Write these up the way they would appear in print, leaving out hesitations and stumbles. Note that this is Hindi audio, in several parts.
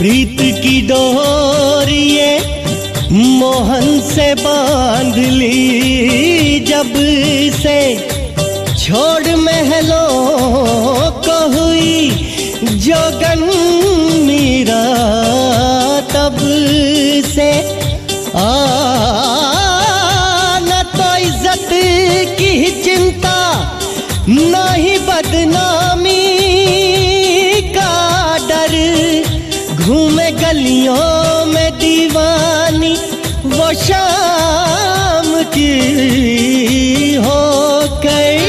प्रीत की डोरिये मोहन से बांध ली जब से, छोड़ महलों को हुई जोगन मीरा तब से। न तो इज्जत की चिंता न ही बदनामी का डर, घूमे गलियों में दीवानी वो शाम की हो गई।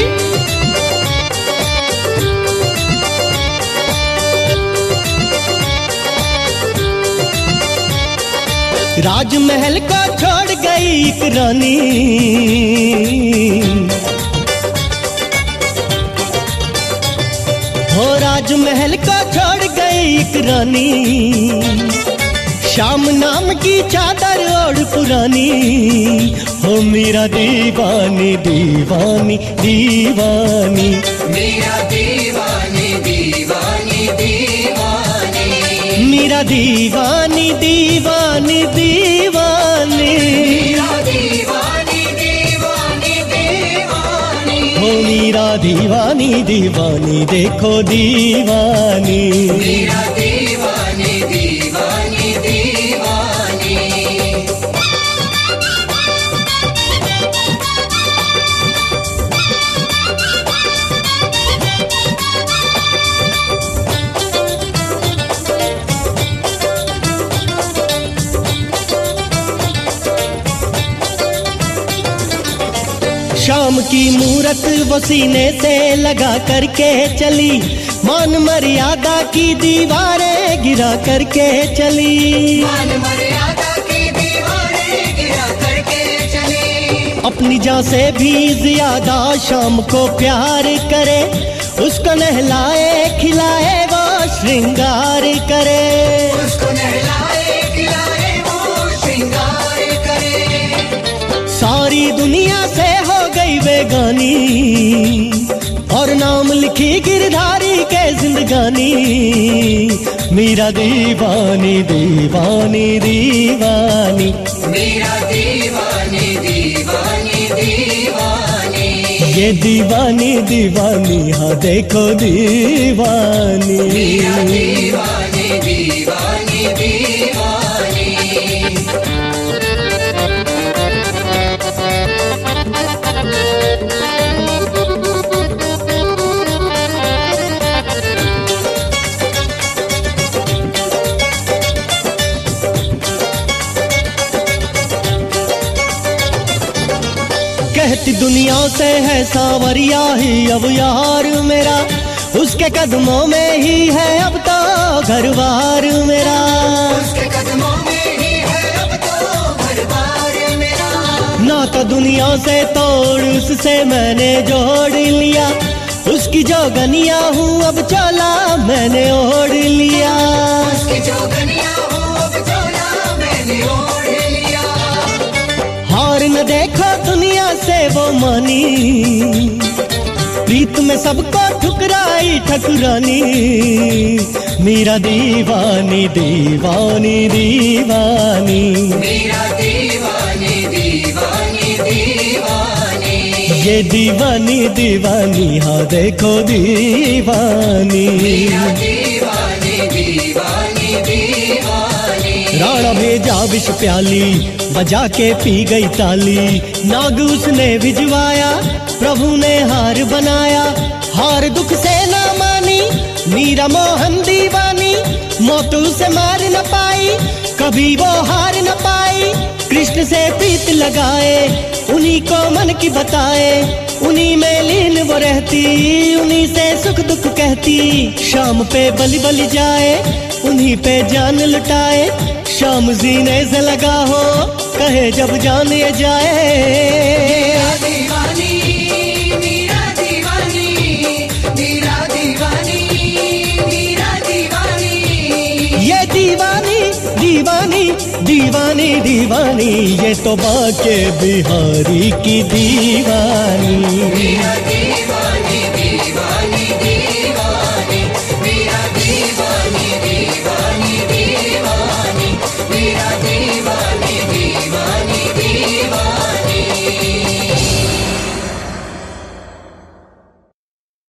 राजमहल को छोड़ गई एक रानी, हो राजमहल को छोड़ गई एक रानी, शाम नाम की चादर ओढ़ पुरानी। हो मीरा दीवानी दीवानी दीवानी, मीरा दीवानी दीवानी दीवानी, मीरा दीवानी दीवानी दीवानी, मीरा दीवानी दीवानी दीवानी, हो मीरा दीवानी दीवानी देखो दीवानी, मीरा दीवानी दीवानी दीवानी। शाम की मूरत वो सीने से लगा करके चली, मान मर्यादा की दीवारें गिरा करके चली, मान मर्यादा की दीवारें गिरा करके चली। अपनी जान से भी ज्यादा शाम को प्यार करे, उसको नहलाए खिलाए वो श्रृंगार करे, उसको नहलाए खिलाए वो श्रृंगार करे। सारी दुनिया से हो गई बेगानी और नाम लिखी गिरधारी के जिंदगानी। मीरा दीवानी दीवानी दीवानी, मीरा दीवानी दीवानी दीवानी, ये दीवानी दीवानी हाँ देखो दीवानी, मीरा दीवानी दीवानी दीवानी। कहती दुनिया से है सांवरिया ही अब यार मेरा, उसके कदमों में ही है अब तो घरबार मेरा, उसके कदमों में ही है अब तो घरबार मेरा। नाता दुनिया से तोड़ उससे मैंने जोड़ लिया, उसकी जोगनिया हूँ अब चोला मैंने ओढ़ लिया, उसकी जोगनिया हूँ अब चोला मैंने ओढ़ लिया। हार न देखो दुनिया से वो मानी, प्रीत में सबको ठुकराई ठकुरानी। मीरा दीवानी दीवानी दीवानी, मीरा दीवानी दीवानी दीवानी, ये दीवानी दीवानी हाँ देखो दीवानी, मीरा दीवानी दीवानी दीवानी। राणा भेजा विष प्याली बजा के पी गई ताली, नाग उसने भिजवाया प्रभु ने हार बनाया, हार दुख से ना मानी मीरा मोहन दीवानी, मौत उसे मार न पाई कभी वो हार न पाई। कृष्ण से प्रीत लगाए उन्हीं को मन की बताए, उन्हीं में लीन वो रहती उन्हीं से सुख दुख कहती, शाम पे बलि बलि जाए उन्हीं पे जान लुटाए, शाम जीने से लगा हो कहे जब जान ये जाए। दीवानी मीरा दीवानी, मीरा दीवानी मीरा दीवानी, ये दीवानी दीवानी दीवानी दीवानी, ये तो बाके बिहारी की दीवानी।